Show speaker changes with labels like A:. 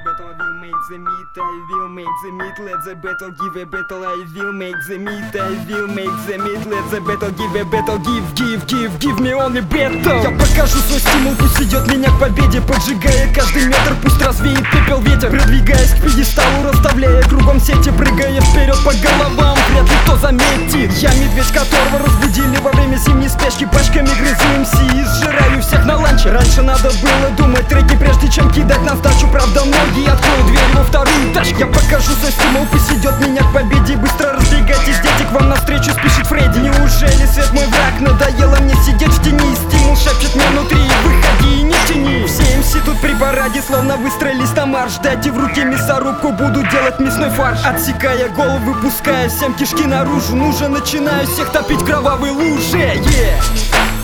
A: battle, I will make the meat, I will make the meat, let the battle give a battle, I will make the meat, I will make the meat, let the battle give a battle, give me only battle. Я покажу свой стимул, пусть идет меня к победе, поджигая каждый метр, пусть развеет пепел ветер, продвигаясь к пьедесталу, расставляя кругом сети, прыгая вперед по головам, вряд ли кто заметит. Я медведь, которого разбудили во время зимней спешки, пачками грызу МС и сжираю всех на ланче. Раньше надо было думать треки, прежде чем кидать на сдачу, правда многие откроют дверь во вторую тачку. Я покажу свой стимул, пусть идет меня к победе, быстро разбегайтесь, дети, к вам навстречу спешит Фредди. Неужели свет мой враг, надоело мне сидеть в тени, стимул шепчет мне внутри, выходи и не тяни. Все МС тут при параде, словно выстроились на марш, дайте в руки мясорубку, буду делать мясной фарш. Отсекая головы, пуская всем кишки наружу, ну же начинаю всех топить в кровавой луже, yeah.